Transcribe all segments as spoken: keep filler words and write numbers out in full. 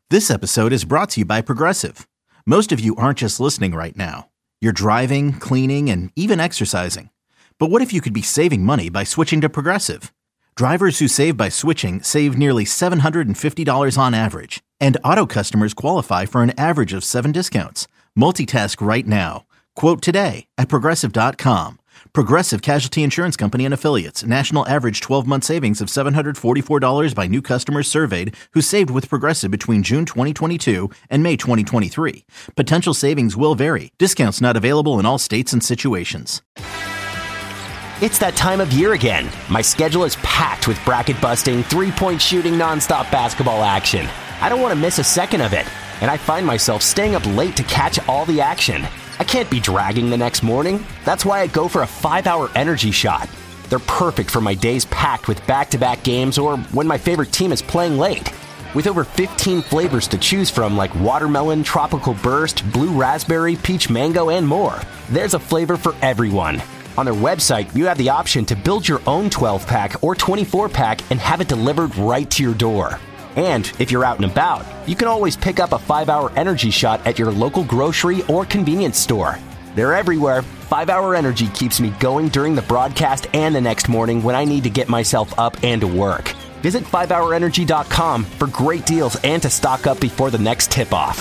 This episode is brought to you by Progressive. Most of you aren't just listening right now. You're driving, cleaning, and even exercising. But what if you could be saving money by switching to Progressive? Drivers who save by switching save nearly seven hundred fifty dollars on average. And auto customers qualify for an average of seven discounts. Multitask right now. Quote today at Progressive dot com. Progressive Casualty Insurance Company and Affiliates. National average twelve-month savings of seven hundred forty-four dollars by new customers surveyed who saved with Progressive between June twenty twenty-two and May twenty twenty-three. Potential savings will vary. Discounts not available in all states and situations. It's that time of year again. My schedule is packed with bracket-busting, three-point shooting, nonstop basketball action. I don't want to miss a second of it, and I find myself staying up late to catch all the action. I can't be dragging the next morning. That's why I go for a five-hour energy shot. They're perfect for my days packed with back-to-back games or when my favorite team is playing late. With over fifteen flavors to choose from like watermelon, tropical burst, blue raspberry, peach mango, and more, there's a flavor for everyone. On their website, you have the option to build your own twelve-pack or twenty-four-pack and have it delivered right to your door. And if you're out and about, you can always pick up a five-hour energy shot at your local grocery or convenience store. They're everywhere. five-hour Energy keeps me going during the broadcast and the next morning when I need to get myself up and to work. Visit five hour energy dot com for great deals and to stock up before the next tip-off.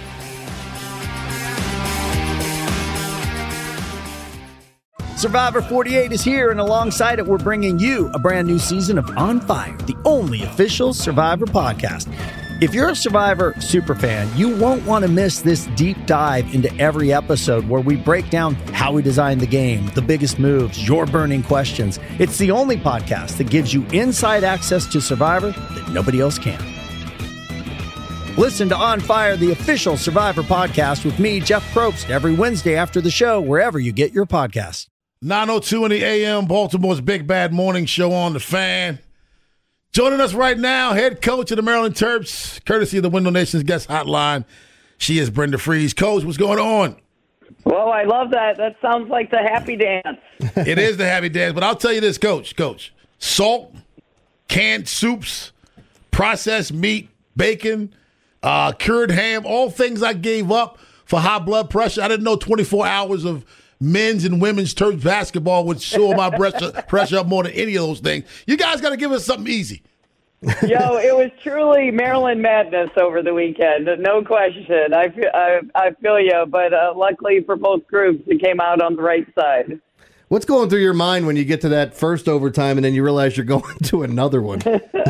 Survivor forty-eight is here, and alongside it, we're bringing you a brand new season of On Fire, the only official Survivor podcast. If you're a Survivor superfan, you won't want to miss this deep dive into every episode where we break down how we designed the game, the biggest moves, your burning questions. It's the only podcast that gives you inside access to Survivor that nobody else can. Listen to On Fire, the official Survivor podcast with me, Jeff Probst, every Wednesday after the show, wherever you get your podcasts. nine oh two in the A M, Baltimore's Big Bad Morning Show on the Fan. Joining us right now, head coach of the Maryland Terps, courtesy of the Window Nation's guest hotline. She is Brenda Frese. Coach, what's going on? Well, I love that. That sounds like the happy dance. It is the happy dance, but I'll tell you this, Coach. Coach, salt, canned soups, processed meat, bacon, uh, cured ham, all things I gave up for high blood pressure. I didn't know twenty-four hours of men's and women's Terps basketball would soar my pressure, pressure up more than any of those things. You guys got to give us something easy. Yo, it was truly Maryland madness over the weekend, no question. I feel, I, I feel you, but uh, luckily for both groups, it came out on the right side. What's going through your mind when you get to that first overtime and then you realize you're going to another one?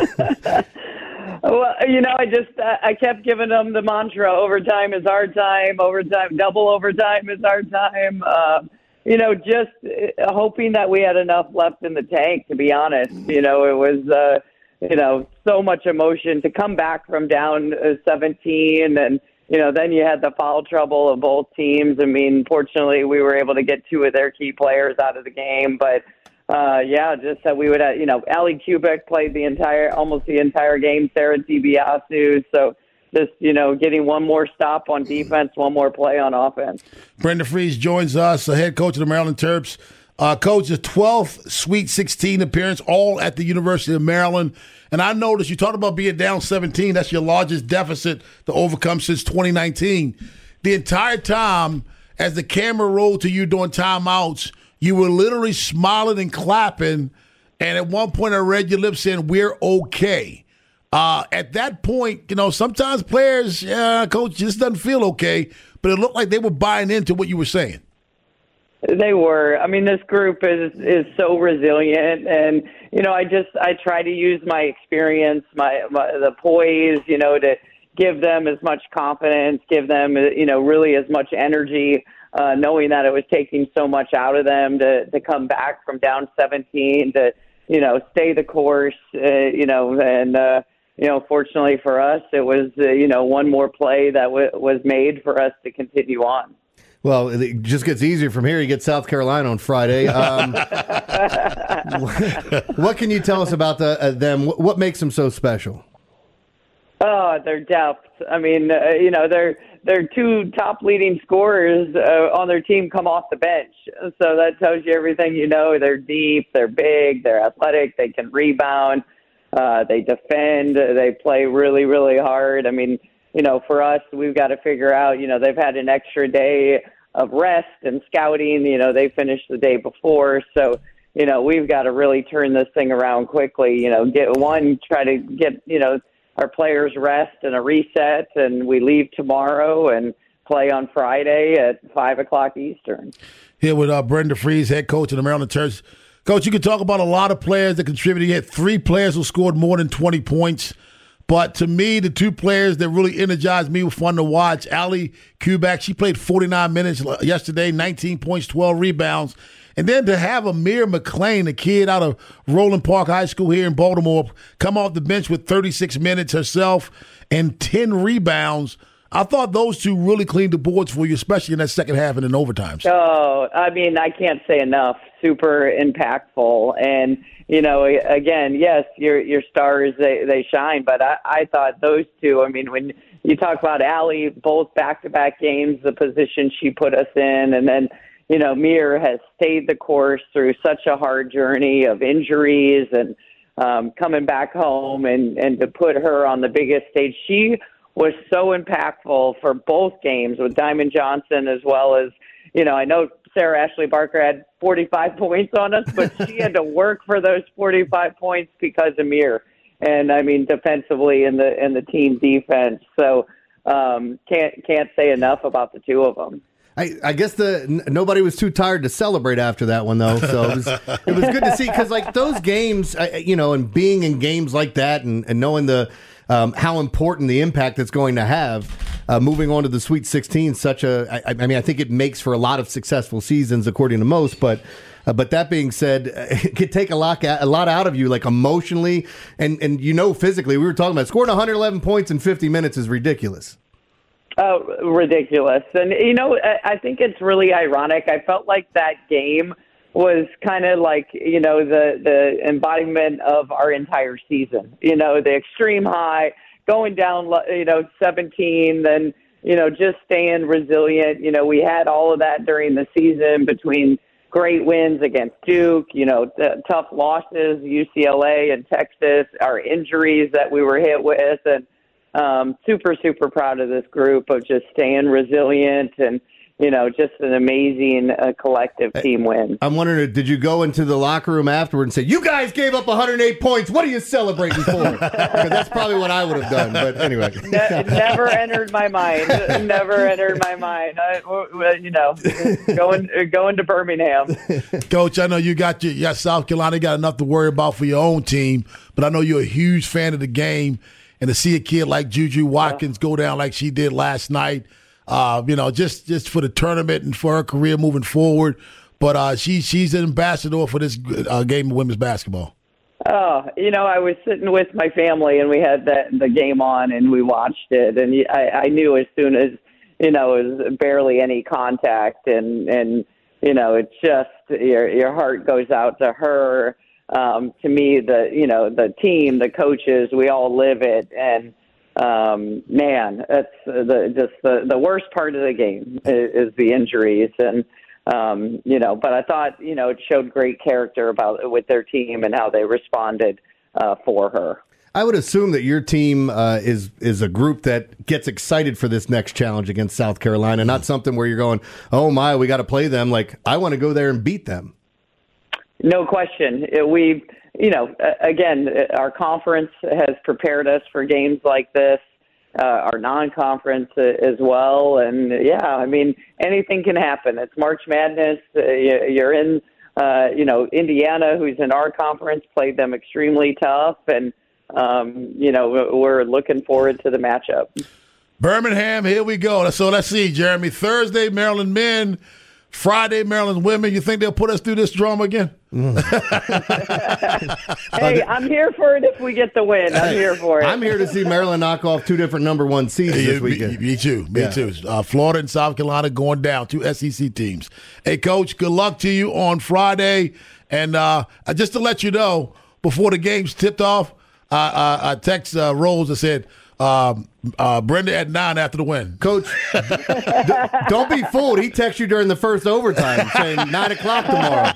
Well, you know, I just I kept giving them the mantra: overtime is our time, overtime, double overtime is our time. Uh, you know, just hoping that we had enough left in the tank. To be honest, you know, it was uh, you know so much emotion to come back from down seventeen, and you know then you had the foul trouble of both teams. I mean, fortunately, we were able to get two of their key players out of the game, but. Uh, yeah, just that we would have, you know, Ali Kubik played the entire, almost the entire game, Sarah DiBiase. So just, you know, getting one more stop on defense, one more play on offense. Brenda Frese joins us, the head coach of the Maryland Terps. Uh, coach, the twelfth Sweet sixteen appearance, all at the University of Maryland. And I noticed you talked about being down seventeen. That's your largest deficit to overcome since twenty nineteen. The entire time, as the camera rolled to you during timeouts, you were literally smiling and clapping, and at one point I read your lips saying, "We're okay." Uh, at that point, you know, sometimes players, yeah, coach, this doesn't feel okay, but it looked like they were buying into what you were saying. They were. I mean, this group is is so resilient, and you know, I just I try to use my experience, my, my the poise, you know, to give them as much confidence, give them, you know, really as much energy. Uh, knowing that it was taking so much out of them to, to come back from down seventeen to, you know, stay the course, uh, you know, and, uh, you know, fortunately for us, it was, uh, you know, one more play that w- was made for us to continue on. Well, it just gets easier from here. You get South Carolina on Friday. Um, what can you tell us about the, uh, them? What makes them so special? Oh, their depth. I mean, uh, you know, their their two top leading scorers uh, on their team come off the bench. So that tells you everything you know. They're deep, they're big, they're athletic, they can rebound, uh, they defend, they play really, really hard. I mean, you know, for us, we've got to figure out, you know, they've had an extra day of rest and scouting. You know, they finished the day before. So, you know, we've got to really turn this thing around quickly. You know, get one, try to get, you know, our players rest and a reset, and we leave tomorrow and play on Friday at five o'clock Eastern. Here with uh, Brenda Frese, head coach of the Maryland Terps. Coach, you can talk about a lot of players that contributed. You had three players who scored more than twenty points. But to me, the two players that really energized me were fun to watch. Allie Kubak, she played forty-nine minutes yesterday, nineteen points, twelve rebounds. And then to have Amir McClain, a kid out of Roland Park High School here in Baltimore, come off the bench with thirty-six minutes herself and ten rebounds. I thought those two really cleaned the boards for you, especially in that second half and in overtimes. Oh, I mean, I can't say enough. Super impactful. And, you know, again, yes, your your stars, they, they shine. But I, I thought those two, I mean, when you talk about Allie, both back-to-back games, the position she put us in, and then, you know, Mir has stayed the course through such a hard journey of injuries and um, coming back home, and, and to put her on the biggest stage. She was so impactful for both games with Diamond Johnson, as well as, you know, I know Sarah Ashley Barker had forty-five points on us, but she had to work for those forty-five points because of Mir. And I mean, defensively in the in the team defense. So um, can't can't say enough about the two of them. I, I guess the n- nobody was too tired to celebrate after that one, though. So it was it was good to see, because like those games, I, you know, and being in games like that, and, and knowing the um, how important the impact it's going to have, uh, moving on to the Sweet sixteen. Such a, I, I mean, I think it makes for a lot of successful seasons, according to most. But uh, but that being said, it could take a lot a lot out of you, like emotionally and and you know physically. We were talking about scoring one hundred eleven points in fifty minutes is ridiculous. Oh, ridiculous. And, you know, I think it's really ironic. I felt like that game was kind of like, you know, the, the embodiment of our entire season. You know, the extreme high, going down, you know, seventeen, then, you know, just staying resilient. You know, we had all of that during the season between great wins against Duke, you know, t- tough losses, U C L A and Texas, our injuries that we were hit with, and Um, super, super proud of this group of just staying resilient and, you know, just an amazing uh, collective team win. I'm wondering, did you go into the locker room afterward and say, you guys gave up one hundred eight points. What are you celebrating for? Because that's probably what I would have done. But anyway. Ne- never entered my mind. Never entered my mind. I, you know, going going to Birmingham. Coach, I know you got your, you got South Carolina, you got enough to worry about for your own team, but I know you're a huge fan of the game. And to see a kid like Juju Watkins go down like she did last night, uh, you know, just, just for the tournament and for her career moving forward. But uh, she she's an ambassador for this uh, game of women's basketball. Oh, you know, I was sitting with my family and we had the, the game on and we watched it. And I, I knew as soon as, you know, it was barely any contact. And, and you know, it's just your your heart goes out to her. Um, to me, the you know the team, the coaches, we all live it, and um, man, that's the just the, the worst part of the game is, is the injuries, and um, you know. But I thought you know it showed great character about with their team and how they responded uh, for her. I would assume that your team uh, is is a group that gets excited for this next challenge against South Carolina, not something where you're going, oh my, we got to play them. Like, I want to go there and beat them. No question. We, you know, again, our conference has prepared us for games like this, uh, our non-conference as well. And, yeah, I mean, anything can happen. It's March Madness. You're in, uh, you know, Indiana, who's in our conference, played them extremely tough. And, um, you know, we're looking forward to the matchup. Birmingham, here we go. So let's see, Jeremy. Thursday, Maryland men. Friday, Maryland women. You think they'll put us through this drama again? Mm. Hey, I'm here for it if we get the win. I'm here for it. I'm here to see Maryland knock off two different number one seeds yeah, this weekend. Me, me too. Me yeah. too. Uh, Florida and South Carolina going down, two S E C teams. Hey, Coach, good luck to you on Friday. And uh, just to let you know, before the game's tipped off, uh, uh, I text uh, Rose and said, Um, uh, Brenda at nine after the win. Coach, d- don't be fooled. He texted you during the first overtime saying nine o'clock tomorrow.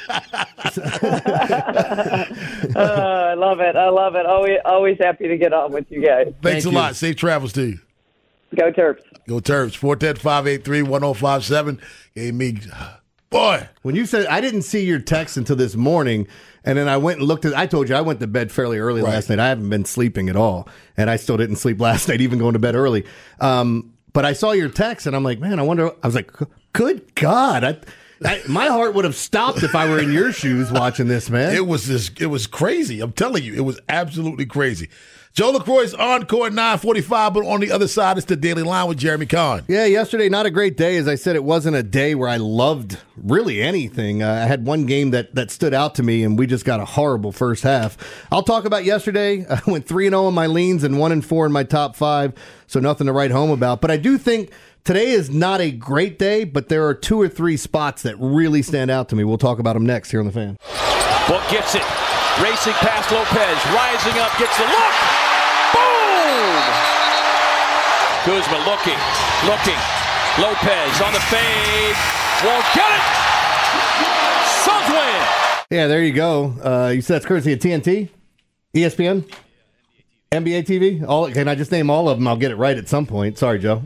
uh, I love it. I love it. Always, always happy to get on with you guys. Thanks Thank a you. lot. Safe travels to you. Go Terps. Go Terps. four one zero, five eight three, one zero five seven. Gave me, boy. When you said, I didn't see your text until this morning, and then I went and looked at, I told you I went to bed fairly early Right. last night. I haven't been sleeping at all, and I still didn't sleep last night, even going to bed early. Um, but I saw your text, and I'm like, man, I wonder, I was like, good God. I, I, my heart would have stopped if I were in your shoes watching this, man. It was this, it was crazy. I'm telling you, it was absolutely crazy. Joe LaCroix's Encore at nine forty-five, but on the other side, it's the Daily Line with Jeremy Kahn. Yeah, yesterday, not a great day. As I said, it wasn't a day where I loved really anything. Uh, I had one game that, that stood out to me, and we just got a horrible first half. I'll talk about yesterday. I went three and oh in my leans and one and four in my top five, so nothing to write home about. But I do think today is not a great day, but there are two or three spots that really stand out to me. We'll talk about them next here on The Fan. Book gets it. Racing past Lopez. Rising up. Gets the look. Boom! Kuzma looking. Looking. Lopez on the fade. Won't get it. Suns win. Yeah, there you go. Uh, you said that's courtesy of T N T? E S P N? N B A T V? All, can I just name all of them? I'll get it right at some point. Sorry, Joe.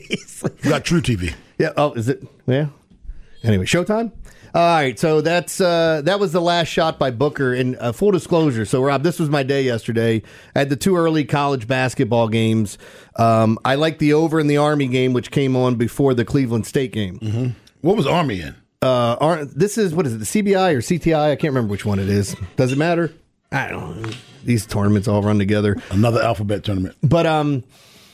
You got True T V. Yeah. Oh, is it? Yeah. Anyway, Showtime? All right, so that's uh, that was the last shot by Booker. And uh, full disclosure, so Rob, this was my day yesterday. I had the two early college basketball games. Um, I liked the over in the Army game, which came on before the Cleveland State game. Mm-hmm. What was Army in? Uh, Ar- this is, what is it, the C B I or C T I? I can't remember which one it is. Does it matter? I don't know. These tournaments all run together. Another alphabet tournament. But, um...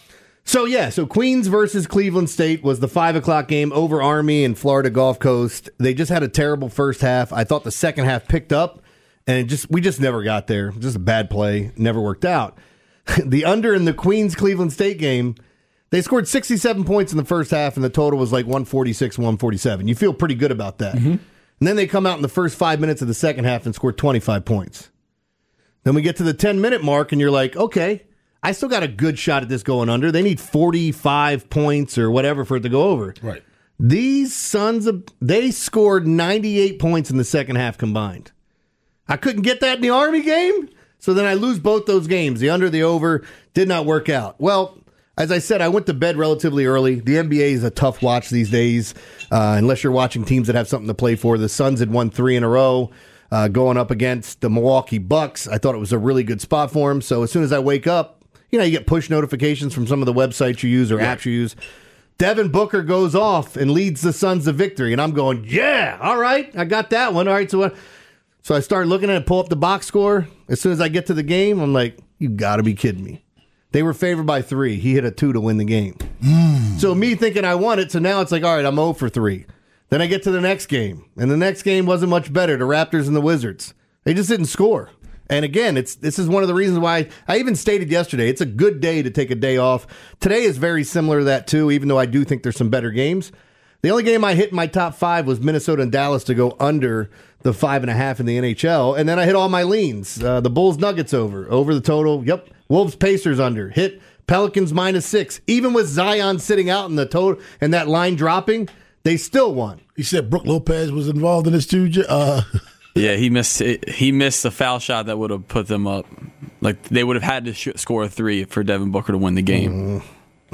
So, yeah, so Queens versus Cleveland State was the five o'clock game over Army and Florida Gulf Coast. They just had a terrible first half. I thought the second half picked up, and it just we just never got there. Just a bad play. Never worked out. The under in the Queens-Cleveland State game, they scored sixty-seven points in the first half, and the total was like one forty-six, one forty-seven. You feel pretty good about that. Mm-hmm. And then they come out in the first five minutes of the second half and score twenty-five points. Then we get to the ten-minute mark, and you're like, okay, I still got a good shot at this going under. They need forty-five points or whatever for it to go over. Right. These sons of, they scored ninety-eight points in the second half combined. I couldn't get that in the Army game, so then I lose both those games. The under, the over, did not work out. Well, as I said, I went to bed relatively early. The N B A is a tough watch these days, uh, unless you're watching teams that have something to play for. The Suns had won three in a row. Uh, going up against the Milwaukee Bucks. I thought it was a really good spot for him. So as soon as I wake up, you know, you get push notifications from some of the websites you use or yeah. apps you use. Devin Booker goes off and leads the Suns to victory. And I'm going, yeah, all right, I got that one. All right, so what? So I start looking at it, pull up the box score. As soon as I get to the game, I'm like, you got to be kidding me. They were favored by three. He hit a two to win the game. Mm. So me thinking I won it, so now it's like, all right, I'm oh for three. Then I get to the next game, and the next game wasn't much better. The Raptors and the Wizards. They just didn't score. And again, it's this is one of the reasons why I even stated yesterday, it's a good day to take a day off. Today is very similar to that too, even though I do think there's some better games. The only game I hit in my top five was Minnesota and Dallas to go under the five and a half in the N H L. And then I hit all my leans. Uh, the Bulls Nuggets over, over the total. Yep. Wolves Pacers under. Hit Pelicans minus six. Even with Zion sitting out in the total and that line dropping, they still won. He said Brook Lopez was involved in this too. Uh Yeah, he missed it. He missed the foul shot that would have put them up. Like they would have had to sh- score a three for Devin Booker to win the game.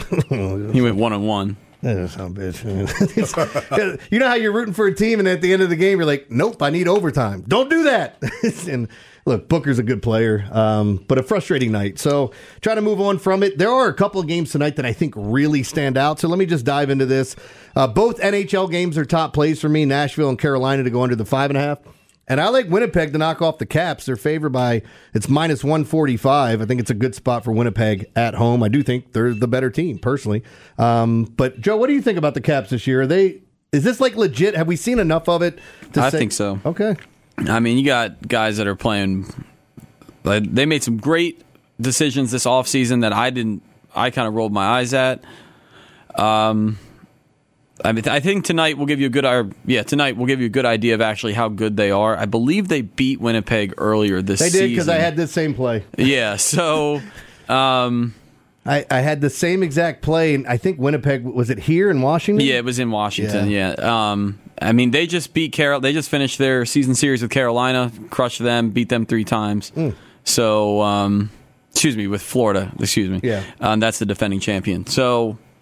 Mm. He went one on one. That's how bitch. You know how you're rooting for a team, and at the end of the game, you're like, "Nope, I need overtime. Don't do that." And look, Booker's a good player, um, but a frustrating night. So try to move on from it. There are a couple of games tonight that I think really stand out. So let me just dive into this. Uh, both N H L games are top plays for me. Nashville and Carolina to go under the five and a half. And I like Winnipeg to knock off the Caps. They're favored by, it's minus one forty-five. I think it's a good spot for Winnipeg at home. I do think they're the better team, personally. Um, but, Joe, what do you think about the Caps this year? Are they, is this like legit? Have we seen enough of it? To I say, think so. Okay. I mean, you got guys that are playing, like, they made some great decisions this offseason that I didn't, I kind of rolled my eyes at. Um, I mean, I think tonight will give you a good, uh, yeah, tonight will give you a good idea of actually how good they are. I believe they beat Winnipeg earlier this they season. They did because I had this same play. Yeah, so um, I, I had the same exact play, and I think Winnipeg, was it here in Washington? Yeah, it was in Washington. Yeah, yeah. Um, I mean, they just beat Carol. They just finished their season series with Carolina, crushed them, beat them three times. Mm. So, um, excuse me, with Florida. Excuse me. Yeah, um, that's the defending champion. So.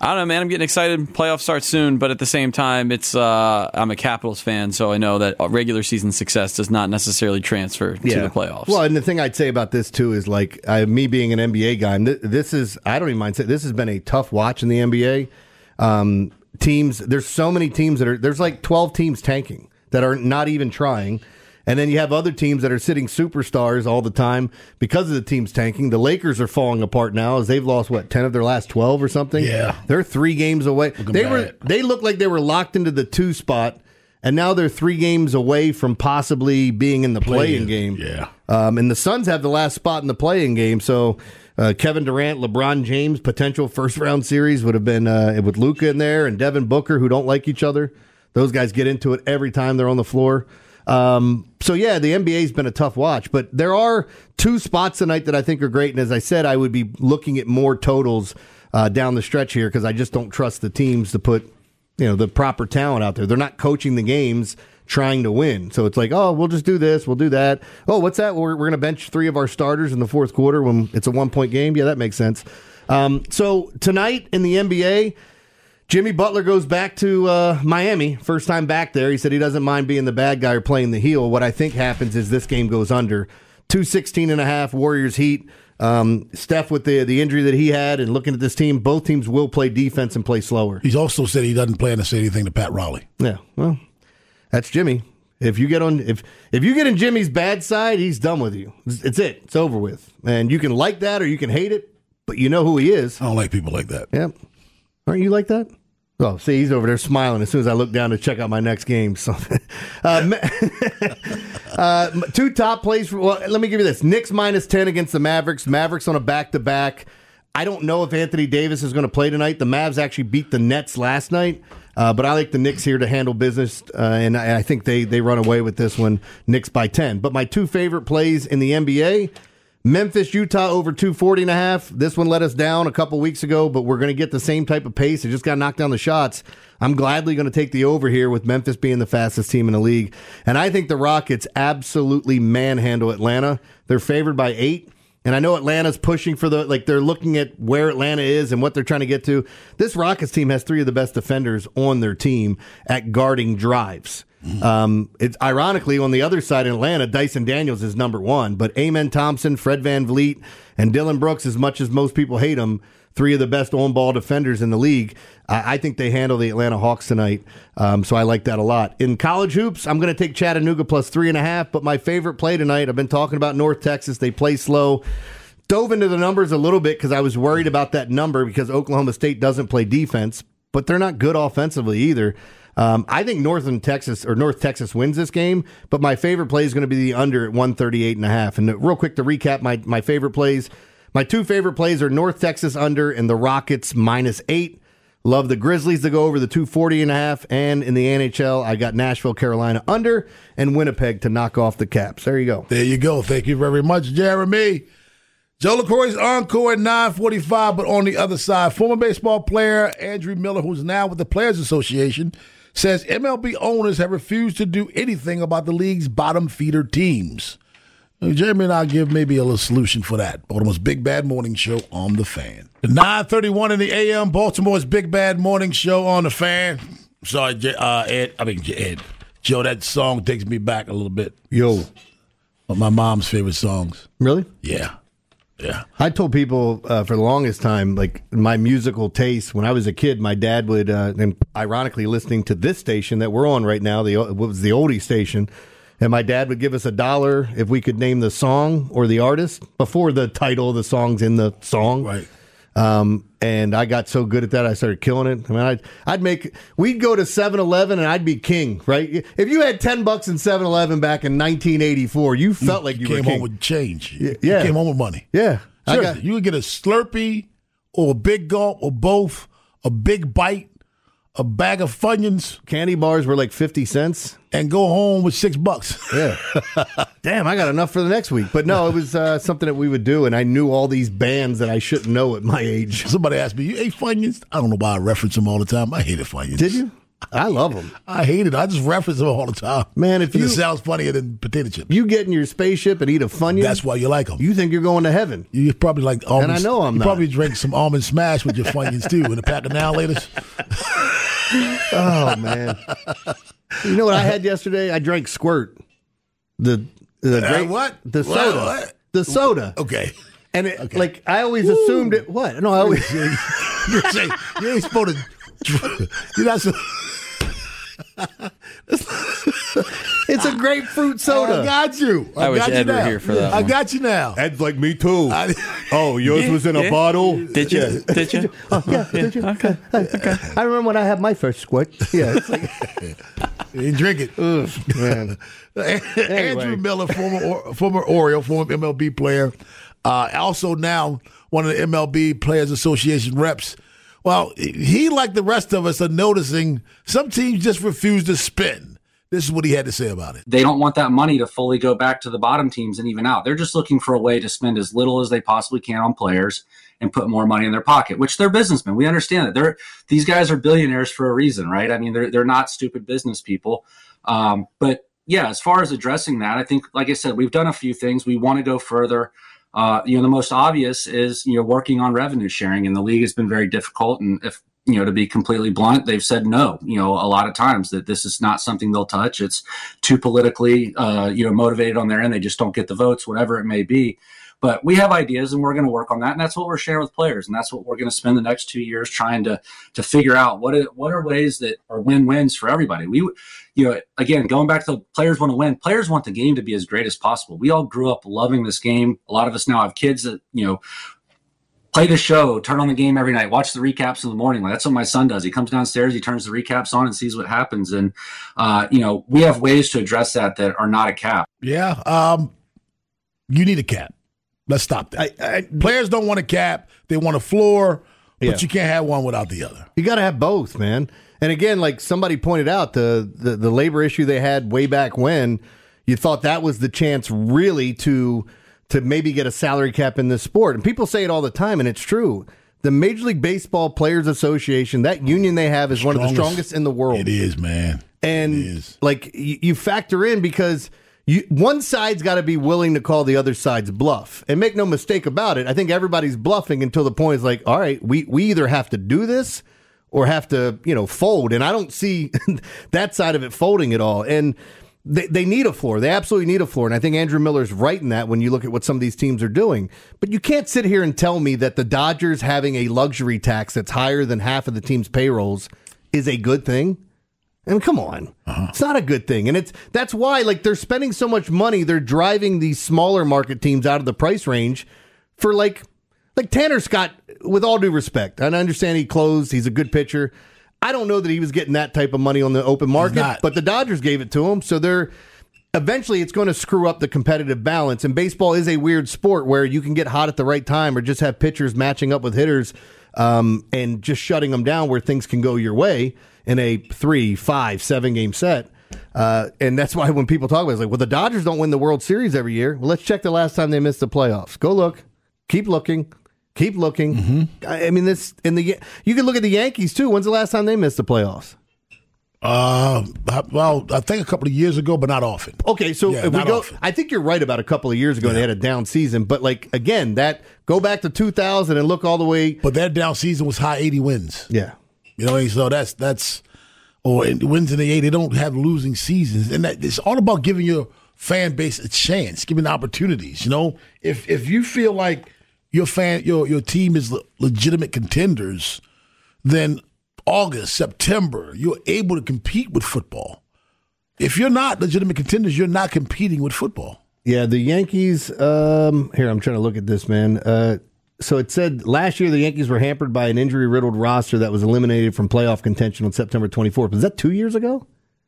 I don't know, man. I'm getting excited. Playoffs start soon, but at the same time, it's uh, I'm a Capitals fan, so I know that regular season success does not necessarily transfer yeah. to the playoffs. Well, and the thing I'd say about this too is like I, me being an N B A guy. This is I don't even mind saying this has been a tough watch in the N B A. Um, teams, there's so many teams that are there's like twelve teams tanking that are not even trying. And then you have other teams that are sitting superstars all the time because of the teams tanking. The Lakers are falling apart now as they've lost, what, ten of their last twelve or something? Yeah. They're three games away. Looking they bad. were they looked like they were locked into the two spot, and now they're three games away from possibly being in the play-in game. Yeah. Um, and the Suns have the last spot in the play-in game, so uh, Kevin Durant, LeBron James, potential first-round series would have been uh, with Luka in there and Devin Booker, who don't like each other. Those guys get into it every time they're on the floor. Um, so yeah, the N B A's been a tough watch, but there are two spots tonight that I think are great. And as I said, I would be looking at more totals uh, down the stretch here because I just don't trust the teams to put, you know, the proper talent out there. They're not coaching the games trying to win. So it's like, oh, we'll just do this. We'll do that. Oh, what's that? We're, we're going to bench three of our starters in the fourth quarter when it's a one point game. Yeah, that makes sense. Um, so tonight in the N B A, Jimmy Butler goes back to uh, Miami, first time back there. He said he doesn't mind being the bad guy or playing the heel. What I think happens is this game goes under. two sixteen and a half, Warriors Heat. Um, Steph with the the injury that he had and looking at this team, both teams will play defense and play slower. He's also said he doesn't plan to say anything to Pat Riley. Yeah, well, that's Jimmy. If you get on if if you get in Jimmy's bad side, he's done with you. It's, it's it. It's over with. And you can like that or you can hate it, but you know who he is. I don't like people like that. Yep. Aren't you like that? Oh, see, he's over there smiling as soon as I look down to check out my next game. So, uh, uh, two top plays. For, well, let me give you this. Knicks minus ten against the Mavericks. Mavericks on a back-to-back. I don't know if Anthony Davis is going to play tonight. The Mavs actually beat the Nets last night, uh, but I like the Knicks here to handle business, uh, and I, I think they, they run away with this one, Knicks by ten. But my two favorite plays in the N B A, Memphis, Utah over two forty and a half. This one let us down a couple weeks ago, but we're going to get the same type of pace. It just got knocked down the shots. I'm gladly going to take the over here with Memphis being the fastest team in the league. And I think the Rockets absolutely manhandle Atlanta. They're favored by eight. And I know Atlanta's pushing for the, like they're looking at where Atlanta is and what they're trying to get to. This Rockets team has three of the best defenders on their team at guarding drives. Um, it's ironically on the other side in Atlanta, Dyson Daniels is number one, but Amen Thompson, Fred VanVleet, and Dylan Brooks, as much as most people hate them, three of the best on-ball defenders in the league. I, I think they handle the Atlanta Hawks tonight, um, so I like that a lot. In college hoops, I'm going to take Chattanooga plus three and a half, but my favorite play tonight, I've been talking about North Texas. They play slow. Dove into the numbers a little bit because I was worried about that number because Oklahoma State doesn't play defense, but they're not good offensively either. Um, I think Northern Texas or North Texas wins this game, but my favorite play is going to be the under at one thirty-eight and a half. And real quick to recap my, my favorite plays. My two favorite plays are North Texas under and the Rockets minus eight. Love the Grizzlies to go over the two forty and a half. And in the N H L, I got Nashville, Carolina under and Winnipeg to knock off the Caps. There you go. There you go. Thank you very much, Jeremy. Joe LaCroix's encore at nine forty-five, but on the other side, former baseball player Andrew Miller, who's now with the Players Association, says M L B owners have refused to do anything about the league's bottom feeder teams. Now, Jeremy and I give maybe a little solution for that. Baltimore's Big Bad Morning Show on The Fan. The nine thirty-one in the A M, Baltimore's Big Bad Morning Show on The Fan. Sorry, uh, Ed. I mean, Ed. Joe, that song takes me back a little bit. Yo. One of my mom's favorite songs. Really? Yeah. Yeah. I told people uh, for the longest time, like my musical taste, when I was a kid, my dad would, uh, and ironically listening to this station that we're on right now, the what was the oldie station, and my dad would give us a dollar if we could name the song or the artist before the title of the song's in the song. Right. Um, and I got so good at that, I started killing it. I mean, I'd, I'd make, we'd go to seven eleven and I'd be king, right? If you had ten bucks in seven eleven back in nineteen eighty-four, you felt you like you came were king. home with change. Yeah. You came home with money. Yeah. I Seriously, got, you would get a Slurpee or a Big Gulp or both, a Big Bite, a bag of Funyuns, candy bars were like fifty cents. and go home with six bucks. Yeah. Damn, I got enough for the next week. But no, it was uh, something that we would do, and I knew all these bands that I shouldn't know at my age. Somebody asked me, you ate Funyuns? I don't know why I reference them all the time. I hated Funyuns. Did you? I love them. I hate it. I just reference them all the time. Man, if you, it sounds funnier than potato chips. You get in your spaceship and eat a Funyun. That's why you like them. You think you're going to heaven. You probably like almonds. And I know I'm you not. You probably drink some almond smash with your Funyuns too, and a pack of now laters. Oh man! You know what I had yesterday? I drank Squirt. The the uh, great what? The soda. What? What? The soda. Okay. And it, okay. like I always Ooh. assumed it. What? No, I always. you, say, you ain't supposed to. You're not so. It's a grapefruit soda. I got you. I, I wish got Ed you were now. here for that. I one. got you now. Ed's like me too. I, oh, yours yeah, was in a yeah. bottle. Did you? Yeah. Did you? Oh, yeah. yeah. Did you? Okay. okay. I remember when I had my first Squirt. Yeah. It's like, you didn't drink it. Ugh, man. Andrew Anyway. Miller, former former Oriole, former M L B player, uh, also now one of the M L B Players Association reps. Well, he, like the rest of us, are noticing some teams just refuse to spend. This is what he had to say about it. They don't want that money to fully go back to the bottom teams and even out. They're just looking for a way to spend as little as they possibly can on players and put more money in their pocket, which they're businessmen. We understand that. They're these guys are billionaires for a reason, right? I mean, they're they're not stupid business people. Um, but yeah, as far as addressing that, I think, like I said, we've done a few things. We want to go further. Uh, you know, the most obvious is, you know, working on revenue sharing, and the league has been very difficult. And if, you know, to be completely blunt, they've said no, you know, a lot of times that this is not something they'll touch. It's too politically, uh, you know, motivated on their end. They just don't get the votes, whatever it may be. But we have ideas, and we're going to work on that. And that's what we're sharing with players. And that's what we're going to spend the next two years trying to to figure out what are, what are ways that are win-wins for everybody. We, you know, again, going back to the players want to win. Players want the game to be as great as possible. We all grew up loving this game. A lot of us now have kids that, you know, play the show, turn on the game every night, watch the recaps in the morning. That's what my son does. He comes downstairs, he turns the recaps on and sees what happens. And, uh, you know, we have ways to address that that are not a cap. Yeah. Um, you need a cap. Let's stop that. I, I, Players don't want a cap. They want a floor, but yeah. you can't have one without the other. You got to have both, man. And again, like somebody pointed out, the, the, the labor issue they had way back when, you thought that was the chance really to to maybe get a salary cap in this sport. And people say it all the time, and it's true. The Major League Baseball Players Association, that union they have is strongest, one of the strongest in the world. It is, man. And it is. like you, you factor in because you, one side's got to be willing to call the other side's bluff. And make no mistake about it, I think everybody's bluffing until the point is like, all right, we, we either have to do this or have to, you know, fold. And I don't see that side of it folding at all. And They they need a floor. They absolutely need a floor. And I think Andrew Miller's right in that when you look at what some of these teams are doing. But you can't sit here and tell me that the Dodgers having a luxury tax that's higher than half of the team's payrolls is a good thing. I mean, come on. Uh-huh. It's not a good thing. And it's that's why, like, they're spending so much money. They're driving these smaller market teams out of the price range for, like, like Tanner Scott, with all due respect. And I understand he closed. He's a good pitcher. I don't know that he was getting that type of money on the open market, but the Dodgers gave it to him. So they're eventually it's going to screw up the competitive balance. And baseball is a weird sport where you can get hot at the right time or just have pitchers matching up with hitters um, and just shutting them down where things can go your way in a three, five, seven game set. Uh, and that's why when people talk about it, it's like, well, the Dodgers don't win the World Series every year. Well, let's check the last time they missed the playoffs. Go look. Keep looking. Keep looking. Mm-hmm. I mean, this in the you can look at the Yankees too. When's the last time they missed the playoffs? Uh, well, I think a couple of years ago, but not often. Okay, so yeah, if we go, often. I think you're right about a couple of years ago. Yeah. They had a down season, but like again, that go back to two thousand and look all the way. But that down season was high eighty wins. Yeah, you know, so that's that's or in, wins in the eighty. They don't have losing seasons, and that it's all about giving your fan base a chance, giving opportunities. You know, if if you feel like your fan, your your team is le- legitimate contenders, then August, September, you're able to compete with football. If you're not legitimate contenders, you're not competing with football. Yeah, the Yankees. Um, here, I'm trying to look at this, man. Uh, so it said last year the Yankees were hampered by an injury-riddled roster that was eliminated from playoff contention on September twenty-fourth. Was that two years ago?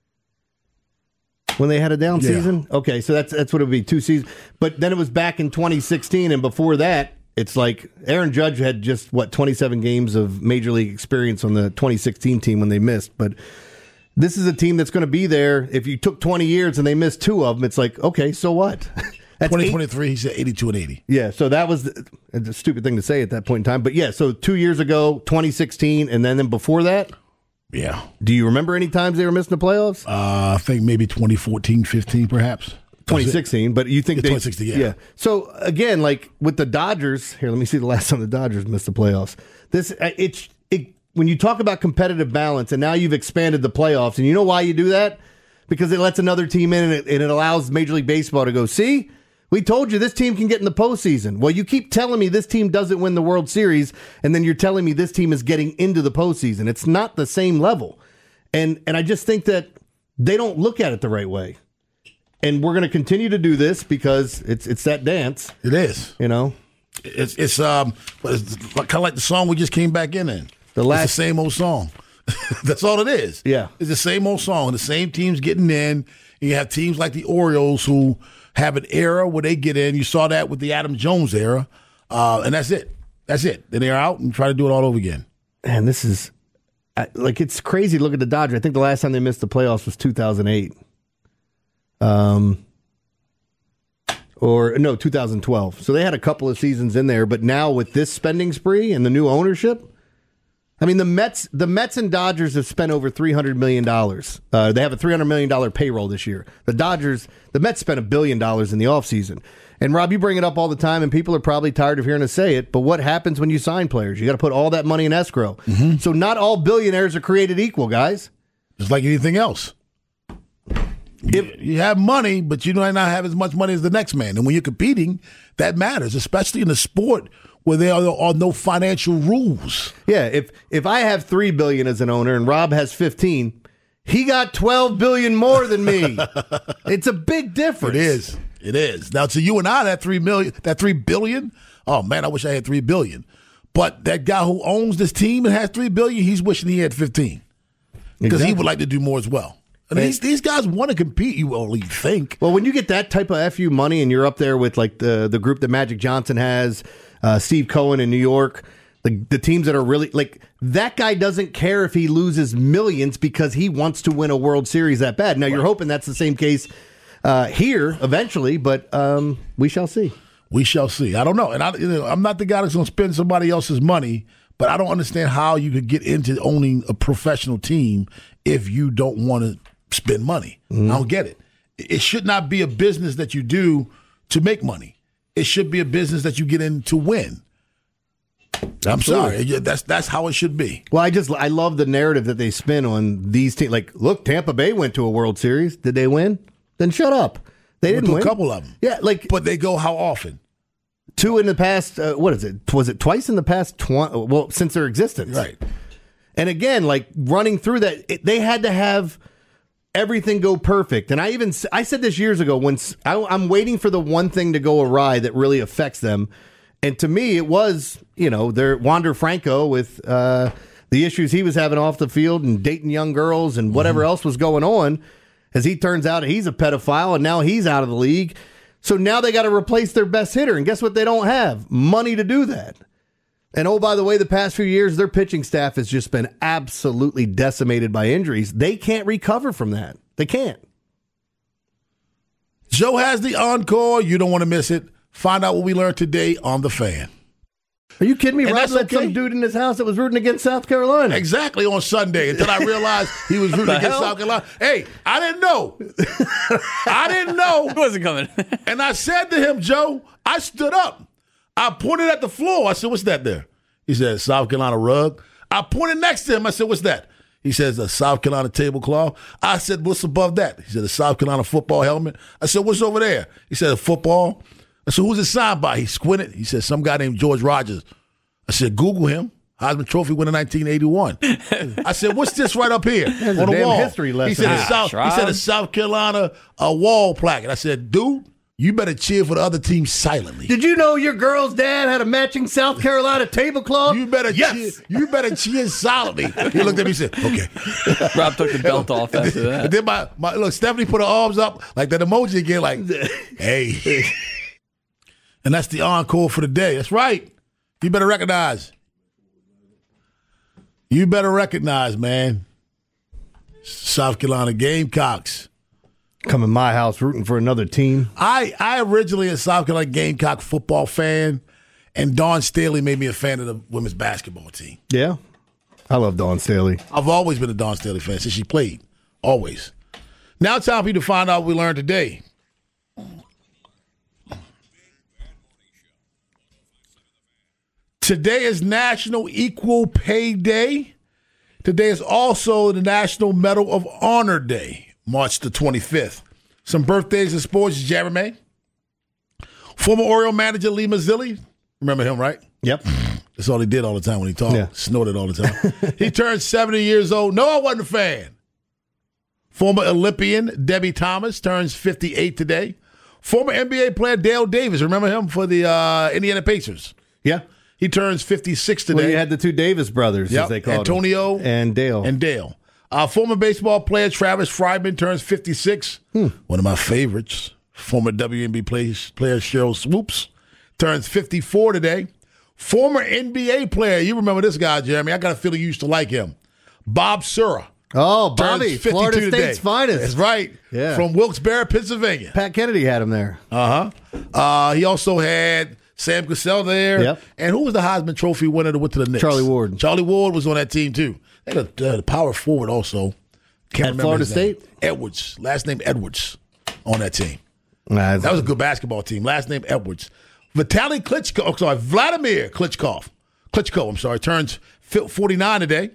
When they had a down yeah. season? Okay, so that's that's what it would be, two seasons. But then it was back in twenty sixteen, and before that, it's like Aaron Judge had just, what, twenty-seven games of Major League experience on the twenty sixteen team when they missed. But this is a team that's going to be there. If you took twenty years and they missed two of them, it's like, okay, so what? twenty twenty-three, he said eighty-two and eighty. Yeah, so that was the, a stupid thing to say at that point in time. But yeah, so two years ago, twenty sixteen, and then, then before that? Yeah. Do you remember any times they were missing the playoffs? Uh, I think maybe twenty fourteen, fifteen, perhaps. twenty sixteen, but you think Yeah, they, twenty sixteen, yeah. yeah. So again, like with the Dodgers, here, let me see the last time the Dodgers missed the playoffs. This uh, it's it, when you talk about competitive balance, and now you've expanded the playoffs, and you know why you do that? Because it lets another team in, and it, and it allows Major League Baseball to go, see, we told you this team can get in the postseason. Well, you keep telling me this team doesn't win the World Series, and then you're telling me this team is getting into the postseason. It's not the same level, and and I just think that they don't look at it the right way. And we're going to continue to do this because it's it's that dance. It is. You know, it's it's um, it's kind of like the song we just came back in in. The last, it's the same old song. That's all it is. Yeah, it's the same old song. The same teams getting in. And you have teams like the Orioles who have an era where they get in. You saw that with the Adam Jones era, uh, and that's it. That's it. Then they're out and try to do it all over again. Man, this is like it's crazy to look at the Dodgers. I think the last time they missed the playoffs was two thousand eight. Um, or no, two thousand twelve. So they had a couple of seasons in there, but now with this spending spree and the new ownership, I mean, the Mets, the Mets and Dodgers have spent over three hundred million dollars. Uh, they have a three hundred million dollars payroll this year. The Dodgers, the Mets spent a billion dollars in the offseason. And Rob, you bring it up all the time, and people are probably tired of hearing us say it, but what happens when you sign players? You got to put all that money in escrow. Mm-hmm. So not all billionaires are created equal, guys. Just like anything else. If you have money, but you might not have as much money as the next man. And when you're competing, that matters, especially in a sport where there are, are no financial rules. Yeah, if if I have three billion dollars as an owner and Rob has fifteen, he got twelve billion dollars more than me. It's a big difference. It is. It is. Now, to you and I, that three million, that three billion, oh man, I wish I had three billion. But that guy who owns this team and has three billion, he's wishing he had fifteen because exactly. he would like to do more as well. And these, these guys want to compete, you only think. Well, when you get that type of F U money and you're up there with like the, the group that Magic Johnson has, uh, Steve Cohen in New York, the, the teams that are really like that guy doesn't care if he loses millions because he wants to win a World Series that bad. Now, right. You're hoping that's the same case uh, here eventually, but um, we shall see. We shall see. I don't know. And I, you know, I'm not the guy that's going to spend somebody else's money, but I don't understand how you could get into owning a professional team if you don't want to spend money. Mm. I don't get it. It should not be a business that you do to make money. It should be a business that you get in to win. I'm sorry. That's that's how it should be. Well, I just I love the narrative that they spin on these teams. Like, look, Tampa Bay went to a World Series. Did they win? Then shut up. They, they didn't win. A couple of them. Yeah, like, but they go how often? Two in the past. Uh, what is it? Was it twice in the past? twenty Well, since their existence, right? And again, like running through that, it, they had to have everything go perfect. And I even I said this years ago when I, I'm waiting for the one thing to go awry that really affects them. And to me, it was, you know, their Wander Franco with uh, the issues he was having off the field and dating young girls and whatever mm-hmm. else was going on. As he turns out, he's a pedophile and now he's out of the league. So now they got to replace their best hitter. And guess what they don't have? Money to do that. And oh, by the way, the past few years, their pitching staff has just been absolutely decimated by injuries. They can't recover from that. They can't. Joe has the encore. You don't want to miss it. Find out what we learned today on The Fan. Are you kidding me? And Rob let okay. some dude in his house that was rooting against South Carolina. Exactly, on Sunday, until I realized he was rooting against hell? South Carolina. Hey, I didn't know. I didn't know. It wasn't coming. And I said to him, Joe, I stood up. I pointed at the floor. I said, what's that there? He said, South Carolina rug. I pointed next to him. I said, what's that? He says, a South Carolina tablecloth. I said, what's above that? He said, a South Carolina football helmet. I said, what's over there? He said, a football. I said, who's it signed by? He squinted. He said, some guy named George Rogers. I said, Google him. Heisman Trophy winner nineteen eighty-one. I said, what's this right up here That's on a the damn wall? History lesson. He said, ah, a South, he said, a South Carolina a wall plaque. And I said, dude, you better cheer for the other team silently. Did you know your girl's dad had a matching South Carolina tablecloth? You better yes. cheer. You better cheer silently. He looked at me and said, okay. Rob took the belt off after and then, that. And then my, my look, Stephanie put her arms up like that emoji again, like, hey. And that's the encore for the day. That's right. You better recognize. You better recognize, man. South Carolina Gamecocks. Come in my house rooting for another team. I, I originally a South Carolina Gamecock football fan, and Dawn Staley made me a fan of the women's basketball team. Yeah. I love Dawn Staley. I've always been a Dawn Staley fan since she played. Always. Now it's time for you to find out what we learned today. Today is National Equal Pay Day. Today is also the National Medal of Honor Day, March the twenty-fifth. Some birthdays in sports, Jeremy. Former Oriole manager Lee Mazzilli. Remember him, right? Yep. That's all he did all the time when he talked. Yeah. Snorted all the time. He turned seventy years old. No, I wasn't a fan. Former Olympian Debbie Thomas turns fifty-eight today. Former N B A player Dale Davis. Remember him for the uh, Indiana Pacers? Yeah. He turns fifty-six today. Well, you had the two Davis brothers, yep. as they called Antonio them. And Dale. And Dale. Uh, former baseball player Travis Fryman turns fifty-six. Hmm. One of my favorites. Former W N B player, player Cheryl Swoops turns fifty-four today. Former N B A player, you remember this guy, Jeremy. I got a feeling you used to like him. Bob Sura. Oh, Bobby, Florida State's today. finest. That's right. Yeah. From Wilkes-Barre, Pennsylvania. Pat Kennedy had him there. Uh-huh. Uh, he also had Sam Cassell there. Yep. And who was the Heisman Trophy winner that went to the Knicks? Charlie Ward. Charlie Ward was on that team, too. They had a, uh, power forward also. Can't At Florida State? Name. Edwards. Last name Edwards on that team. Nah, that was a good basketball team. Last name Edwards. Vitaly Klitschko, oh, sorry, Vladimir Klitschko. Klitschko, I'm sorry, turns forty-nine today.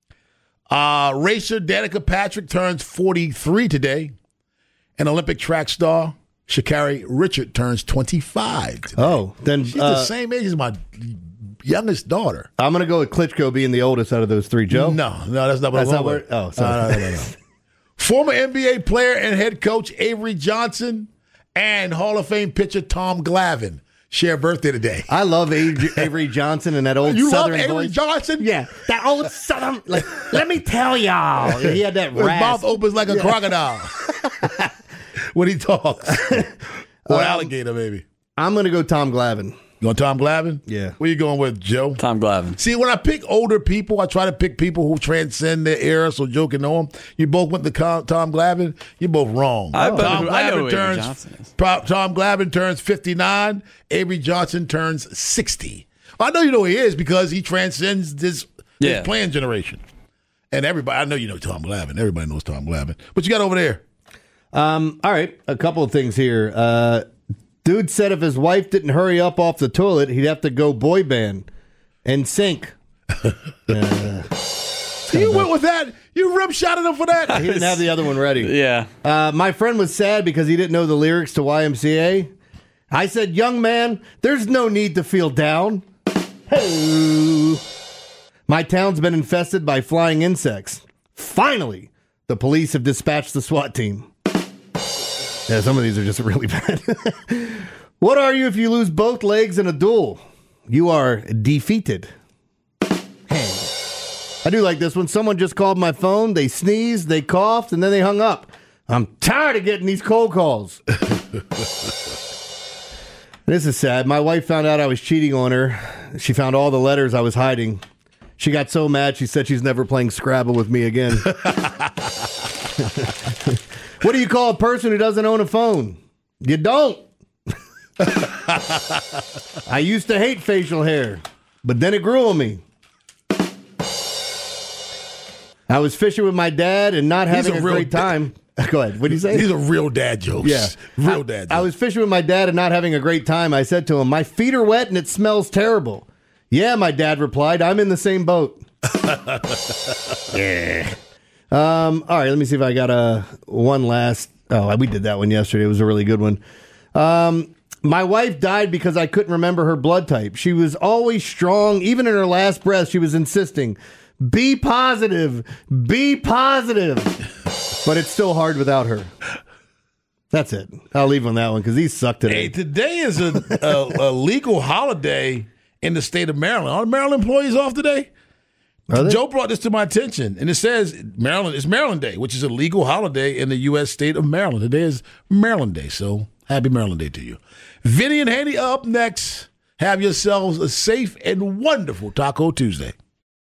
Uh, racer Danica Patrick turns forty-three today. And Olympic track star Sha'Carri Richard turns twenty-five today. Oh, then she's uh, the same age as my youngest daughter. I'm going to go with Klitschko being the oldest out of those three, Joe. No, no, that's not what that's I'm not going where, Oh, sorry. No, no, no, no. Former N B A player and head coach Avery Johnson and Hall of Fame pitcher Tom Glavine share a birthday today. I love Avery Johnson and that old you Southern love Avery voice. Johnson? Yeah, that old Southern. Like, let me tell y'all, he had that His rasp. mouth opens like a yeah. crocodile when he talks, or um, alligator, maybe. I'm going to go Tom Glavine. You going Tom Glavine? Yeah. Where you going with, Joe? Tom Glavine. See, when I pick older people, I try to pick people who transcend their era so Joe can know them. You both went to Tom Glavine. You're both wrong. I, Tom Glavine I know turns, Johnson is. Tom Glavine turns fifty-nine. Avery Johnson turns sixty. I know you know who he is because he transcends this, yeah. this playing generation. And everybody, I know you know Tom Glavine. Everybody knows Tom Glavine. What you got over there? Um, all right, a couple of things here. Uh, Dude said if his wife didn't hurry up off the toilet, he'd have to go boy band and sink. uh, you went with that? You rim-shotted him for that? He didn't have the other one ready. Yeah. Uh, my friend was sad because he didn't know the lyrics to Y M C A. I said, young man, there's no need to feel down. Hey. My town's been infested by flying insects. Finally, the police have dispatched the SWAT team. Yeah, some of these are just really bad. What are you if you lose both legs in a duel? You are defeated. Hey. I do like this one. Someone just called my phone. They sneezed, they coughed, and then they hung up. I'm tired of getting these cold calls. This is sad. My wife found out I was cheating on her. She found all the letters I was hiding. She got so mad, she said she's never playing Scrabble with me again. What do you call a person who doesn't own a phone? You don't. I used to hate facial hair, but then it grew on me. I was fishing with my dad and not having a, a great time. Da- Go ahead. What do you say? These are real dad jokes. Yeah. Real dad jokes. I was fishing with my dad and not having a great time. I said to him, my feet are wet and it smells terrible. Yeah, my dad replied, I'm in the same boat. Yeah. Um, all right, let me see if I got a one last. Oh, we did that one yesterday. It was a really good one. Um, my wife died because I couldn't remember her blood type. She was always strong. Even in her last breath, she was insisting, be positive, be positive. But it's still hard without her. That's it. I'll leave on that one because these suck today. Hey, today is a, a, a legal holiday in the state of Maryland. Are Maryland employees off today? Joe brought this to my attention, and it says Maryland it's Maryland Day, which is a legal holiday in the U S state of Maryland. Today is Maryland Day, so happy Maryland Day to you. Vinny and Haney up next. Have yourselves a safe and wonderful Taco Tuesday.